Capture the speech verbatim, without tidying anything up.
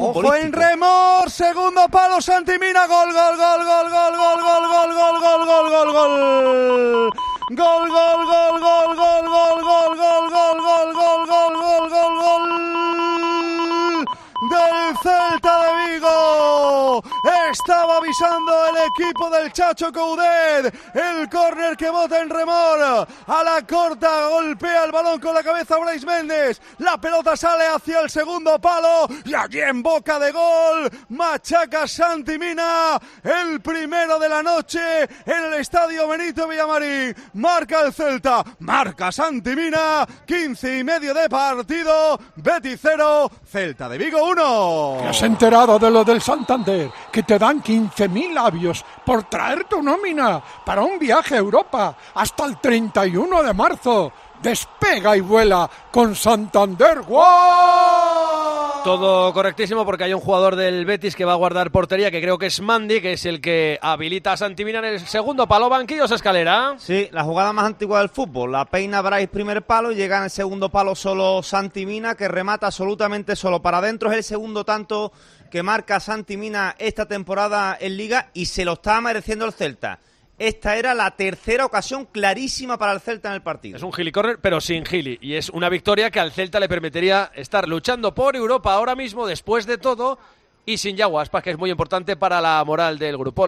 Ojo en remor, segundo palo, Santi Mina, gol, gol, gol, gol, gol, gol, gol, gol, gol, gol, gol, gol, gol. Gol, gol, gol, gol, gol, gol, gol, gol, gol, gol, gol, gol, gol, gol, gol del Celta de Vigo. Estaba avisando el equipo del Chacho Coudet. El córner que bota en remor. A la corta golpea el balón con la cabeza Brais Méndez. La pelota sale hacia el segundo palo. Y allí en boca de gol machaca Santi Mina. El primero de la noche en el estadio Benito Villamarín. Marca el Celta. Marca Santi Mina. quince y medio de partido. Betis cero. Celta de Vigo uno. ¿Te has enterado de lo del Santander? Que te dan quince mil labios por traer tu nómina para un viaje a Europa hasta el treinta y uno de marzo. Despega y vuela con Santander. ¡Wow! Todo correctísimo porque hay un jugador del Betis que va a guardar portería, que creo que es Mandy, que es el que habilita a Santi Mina en el segundo palo. Banquillos, Escalera. Sí, la jugada más antigua del fútbol. La peina Brais primer palo y llega en el segundo palo solo Santi Mina, que remata absolutamente solo para adentro. Es el segundo tanto que marca Santi Mina esta temporada en Liga y se lo está mereciendo el Celta. Esta era la tercera ocasión clarísima para el Celta en el partido. Es un gili corner, pero sin gili. Y es una victoria que al Celta le permitiría estar luchando por Europa ahora mismo, después de todo, y sin Yago Aspas, que es muy importante para la moral del grupo.